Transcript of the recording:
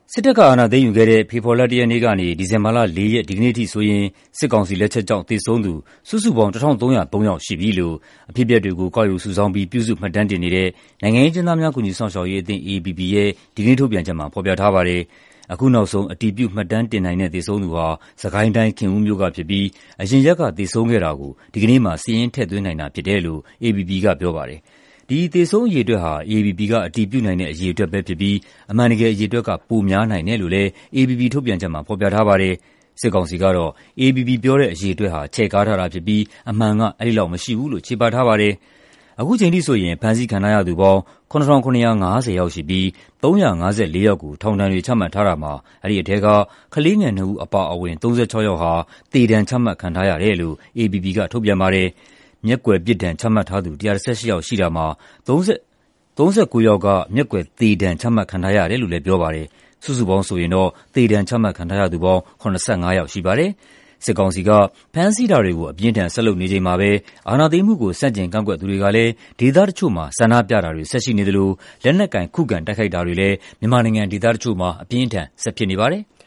စစ်တပ်ကအာဏာသိမ်းယူခဲ့တဲ့ဖေဖော်ဝါရီလ ၁ ရက်နေ့ကနေဒီဇင်ဘာလ ၄ ရက်ဒီကနေ့ထိဆိုရင်စစ်ကောင်စီလက်ချက်ကြောင့်သေဆုံးသူစုစုပေါင်း ၁,၃၀၃ ယောက်ရှိပြီလို့အဖြစ်အပျက်တွေကိုကောက်ယူစုဆောင်းပြီးပြုစုမှတ်တမ်းတင်နေတဲ့နိုင်ငံရေးအကျဉ်းသားများကူညီစောင့်ရှောက်ရေးအသင်း AAPP ရဲ့ဒီကနေ့ထုတ်ပြန်ချက်မှာဖော်ပြထားပါတယ်။အခုနောက်ဆုံးအတည်ပြုမှတ်တမ်းတင်နိုင်တဲ့သေဆုံးသူဟာစစ်ကိုင်းတိုင်းခင်ဦးမြို့ကဖြစ်ပြီးအရင်ရက်ကသေဆုံးခဲ့တာကိုဒီကနေ့မှာစာရင်းထည့်သွင်းနိုင်တာဖြစ်တယ်လို့ AAPP ကပြောပါတယ်။ ဒီသေဆုံးအရေအတွက်ဟာ AAPP ကအတည်ပြုနိုင်တဲ့အရေအတွက်ပဲဖြစ်ပြီးအမှန်တကယ်အရေအတွက်ကပိုများနိုင်တယ်လို့လည်း AAPP ထုတ်ပြန်ချက်မှာဖော်ပြထားပါတယ်။စစ်ကောင်စီကတော့ AAPP ပြောတဲ့အရေအတွက်ဟာချဲ့ကားထားတာဖြစ်ပြီးအမှန်ကအဲဒီလောက်မရှိဘူးလို့ချေပထားပါတယ်။အခုချိန်ထိဆိုရင်ဖမ်းဆီးခံထားရသူပေါင်း ၇,၇၅၀ ယောက်ရှိပြီး၃၅၄ ယောက်ကိုထောင်ဒဏ်တွေချမှတ်ထားတာမှာအဲဒီအထဲကကလေးငယ် 2 ဦးအပါအဝင်၃၆ ယောက်ဟာသေဒဏ်ချမှတ်ခံထားရတယ်လို့ AAPP ကထုတ်ပြန်ပါတယ်။မျက်ကွယ်ပြစ်ဒဏ်ချမှတ်ထားသူ118 ယောက်ရှိတာမှာ39 ယောက်ကမျက်ကွယ်သေဒဏ်ချမှတ်ခံထားရတယ်လို့လည်းပြောပါတယ်။စုစုပေါင်းဆိုရင်တော့သေဒဏ်ချမှတ်ခံထားရသူပေါင်း85 ယောက်ရှိပါတယ်။စစ်ကောင်စီကဖမ်းဆီးတာတွေကိုအပြင်းထန်ဆက်လုပ်နေချိန်မှာပဲအာဏာသိမ်းမှုကိုဆန့်ကျင်ကန့်ကွက်သူတွေကလည်းဒေသတချို့မှာဆန္ဒပြတာတွေဆက်ရှိနေသလိုလက်နက်ကိုင်ခုခံတိုက်ခိုက်တာတွေလည်းမြန်မာနိုင်ငံဒေသတချို့မှာအပြင်းအထန်ဆက်ဖြစ်နေပါတယ်။